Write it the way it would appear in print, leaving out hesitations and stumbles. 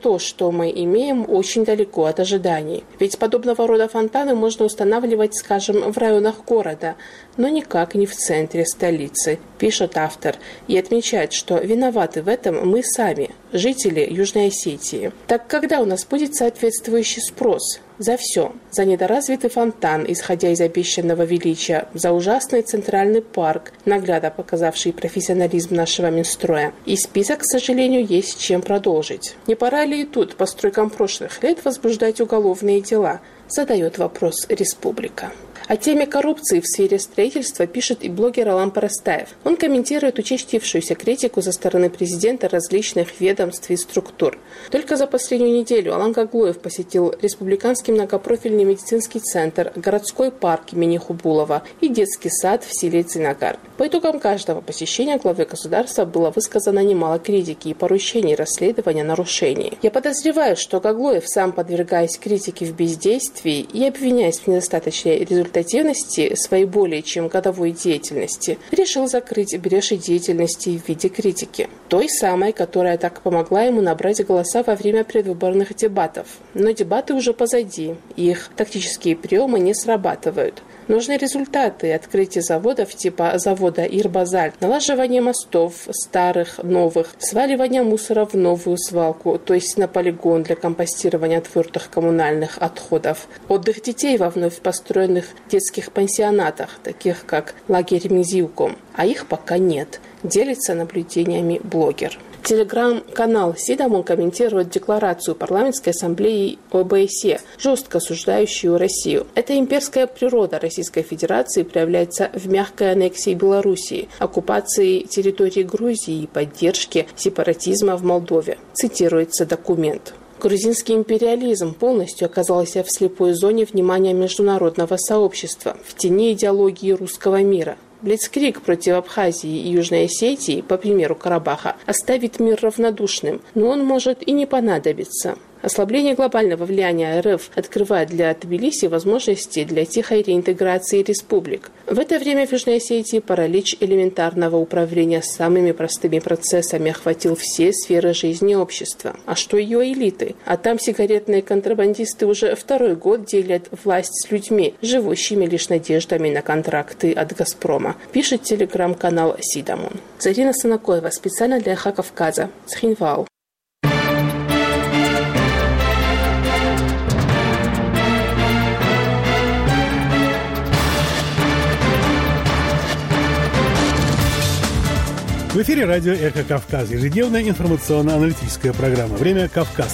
то, что мы имеем, очень далеко от ожиданий. Ведь подобного рода фонтаны можно устанавливать, скажем, в районах города, но никак не в центре столицы, пишет автор, и отмечает, что виноваты в этом мы сами, жители Южной Осетии. Так когда у нас будет соответствующий спрос? За все. За недоразвитый фонтан, исходя из обещанного величия, за ужасный центральный парк, наглядно показавший профессионализм нашего Минстроя. И список, к сожалению, есть чем продолжить. Не пора ли и тут, по стройкам прошлых лет, возбуждать уголовные дела? Задает вопрос Республика. О теме коррупции в сфере строительства пишет и блогер Алан Парастаев. Он комментирует участившуюся критику со стороны президента различных ведомств и структур. Только за последнюю неделю Алан Гаглоев посетил Республиканский многопрофильный медицинский центр, городской парк имени Хубулова и детский сад в селе Цинагар. По итогам каждого посещения главы государства было высказано немало критики и поручений расследования нарушений. Я подозреваю, что Гаглоев, сам подвергаясь критике в бездействии и обвиняясь в недостаточной результативности своей более чем годовой деятельности, решил закрыть бреши деятельности в виде критики. Той самой, которая так помогла ему набрать голоса во время предвыборных дебатов. Но дебаты уже позади, их тактические приемы не срабатывают. Нужны результаты: открытие заводов типа завода Ирбазаль, налаживание мостов старых, новых, сваливание мусора в новую свалку, то есть на полигон для компостирования твердых коммунальных отходов, отдых детей во вновь построенных детских пансионатах, таких как лагерь Мизиуком, а их пока нет, делится наблюдениями блогер. Телеграм-канал Сидамон комментирует декларацию парламентской ассамблеи ОБСЕ, жестко осуждающую Россию. Эта имперская природа Российской Федерации проявляется в мягкой аннексии Белоруссии, оккупации территории Грузии и поддержке сепаратизма в Молдове, цитируется документ. Грузинский империализм полностью оказался в слепой зоне внимания международного сообщества, в тени идеологии русского мира. Блицкриг против Абхазии и Южной Осетии, по примеру Карабаха, оставит мир равнодушным, но он может и не понадобиться. Ослабление глобального влияния РФ открывает для Тбилиси возможности для тихой реинтеграции республик. В это время в Южной Осетии паралич элементарного управления самыми простыми процессами охватил все сферы жизни общества. А что ее элиты? А там сигаретные контрабандисты уже второй год делят власть с людьми, живущими лишь надеждами на контракты от «Газпрома», пишет телеграм-канал Сидамон. Зарина Санакоева специально для «Эхо Кавказа», Цхинвал. В эфире радио «Эхо Кавказ», ежедневная информационно-аналитическая программа «Время Кавказ».